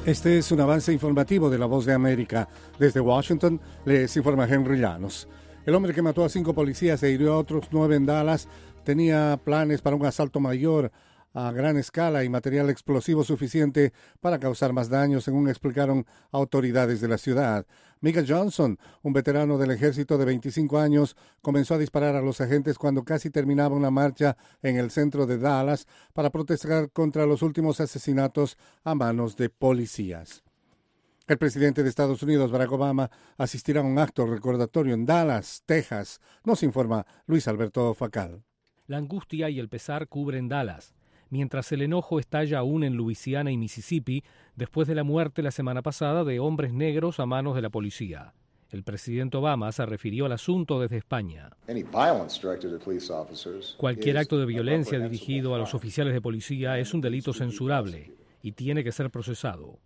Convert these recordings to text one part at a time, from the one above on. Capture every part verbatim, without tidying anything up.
Este es un avance informativo de La Voz de América. Desde Washington les informa Henry Llanos. El hombre que mató a cinco policías e hirió a otros nueve en Dallas tenía planes para un asalto mayor a gran escala y material explosivo suficiente para causar más daños, según explicaron autoridades de la ciudad. Micah Johnson, un veterano del ejército de veinticinco años, comenzó a disparar a los agentes cuando casi terminaba una marcha en el centro de Dallas para protestar contra los últimos asesinatos a manos de policías. El presidente de Estados Unidos, Barack Obama, asistirá a un acto recordatorio en Dallas, Texas, nos informa Luis Alberto Facal. La angustia y el pesar cubren Dallas, mientras el enojo estalla aún en Luisiana y Mississippi después de la muerte la semana pasada de hombres negros a manos de la policía. El presidente Obama se refirió al asunto desde España. Cualquier acto de violencia dirigido a los oficiales de policía es un delito censurable y tiene que ser procesado.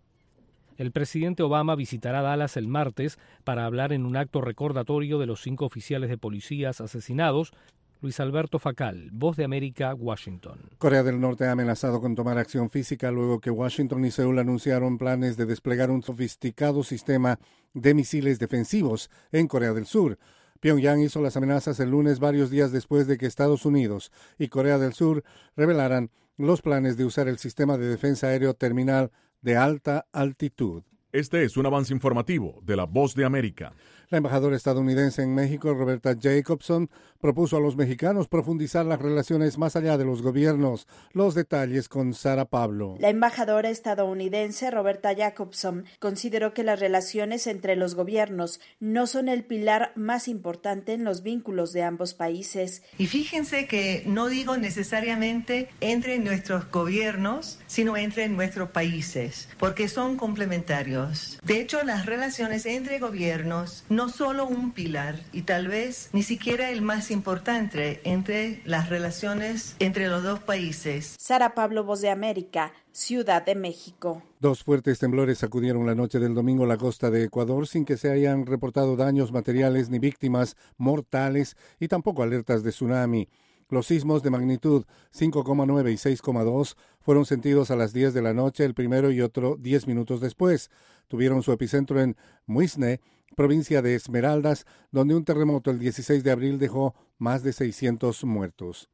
El presidente Obama visitará Dallas el martes para hablar en un acto recordatorio de los cinco oficiales de policías asesinados. Luis Alberto Facal, Voz de América, Washington. Corea del Norte ha amenazado con tomar acción física luego que Washington y Seúl anunciaron planes de desplegar un sofisticado sistema de misiles defensivos en Corea del Sur. Pyongyang hizo las amenazas el lunes, varios días después de que Estados Unidos y Corea del Sur revelaran los planes de usar el sistema de defensa aéreo terminal de alta altitud. Este es un avance informativo de La Voz de América. La embajadora estadounidense en México, Roberta Jacobson, propuso a los mexicanos profundizar las relaciones más allá de los gobiernos. Los detalles con Sara Pablo. La embajadora estadounidense, Roberta Jacobson, consideró que las relaciones entre los gobiernos no son el pilar más importante en los vínculos de ambos países. Y fíjense que no digo necesariamente entre nuestros gobiernos, sino entre nuestros países, porque son complementarios. De hecho, las relaciones entre gobiernos no solo un pilar y tal vez ni siquiera el más importante entre las relaciones entre los dos países. Sara Pablo, Voz de América, Ciudad de México. Dos fuertes temblores sacudieron la noche del domingo la costa de Ecuador sin que se hayan reportado daños materiales ni víctimas mortales y tampoco alertas de tsunami. Los sismos de magnitud cinco coma nueve y seis coma dos fueron sentidos a las diez de la noche, el primero y otro diez minutos después. Tuvieron su epicentro en Muisne, provincia de Esmeraldas, donde un terremoto el dieciséis de abril dejó más de seiscientos muertos.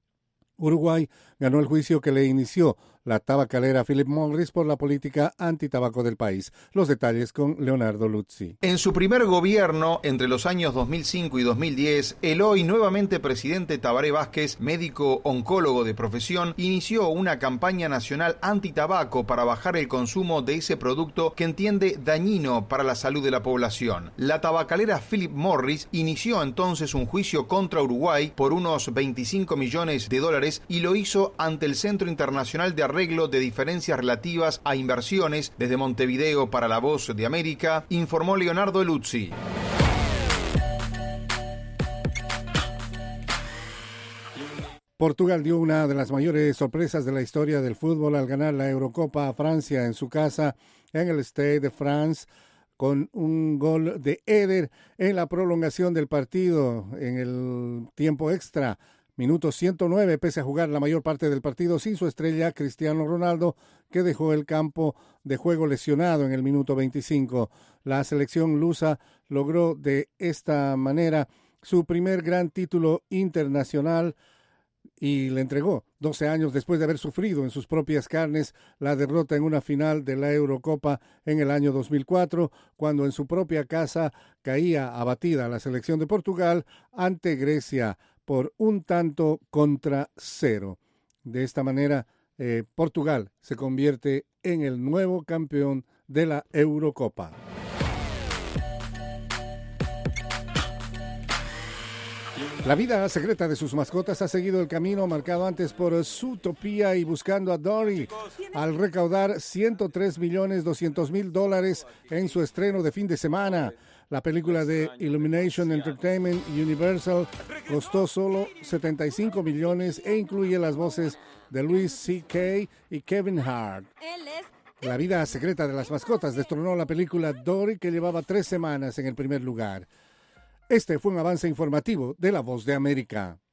Uruguay ganó el juicio que le inició la tabacalera Philip Morris por la política antitabaco del país. Los detalles con Leonardo Luzzi. En su primer gobierno, entre los años dos mil cinco y dos mil diez, el hoy nuevamente presidente Tabaré Vázquez, médico oncólogo de profesión, inició una campaña nacional antitabaco para bajar el consumo de ese producto que entiende dañino para la salud de la población. La tabacalera Philip Morris inició entonces un juicio contra Uruguay por unos veinticinco millones de dólares y lo hizo ante el Centro Internacional de Arreglo de Diferencias Relativas a Inversiones. Desde Montevideo para La Voz de América, informó Leonardo Luzzi. Portugal dio una de las mayores sorpresas de la historia del fútbol al ganar la Eurocopa a Francia en su casa en el Stade de France con un gol de Eder en la prolongación del partido en el tiempo extra. Minuto ciento nueve, pese a jugar la mayor parte del partido sin su estrella, Cristiano Ronaldo, que dejó el campo de juego lesionado en el minuto veinticinco. La selección lusa logró de esta manera su primer gran título internacional y le entregó, doce años después de haber sufrido en sus propias carnes la derrota en una final de la Eurocopa en el año dos mil cuatro, cuando en su propia casa caía abatida la selección de Portugal ante Grecia por un tanto contra cero. De esta manera, eh, Portugal se convierte en el nuevo campeón de la Eurocopa. La vida secreta de sus mascotas ha seguido el camino marcado antes por Zootopia y Buscando a Dory, al recaudar ciento tres millones doscientos mil dólares en su estreno de fin de semana. La película de Illumination Entertainment Universal costó solo setenta y cinco millones e incluye las voces de Louis C K y Kevin Hart. La vida secreta de las mascotas destronó la película Dory, que llevaba tres semanas en el primer lugar. Este fue un avance informativo de La Voz de América.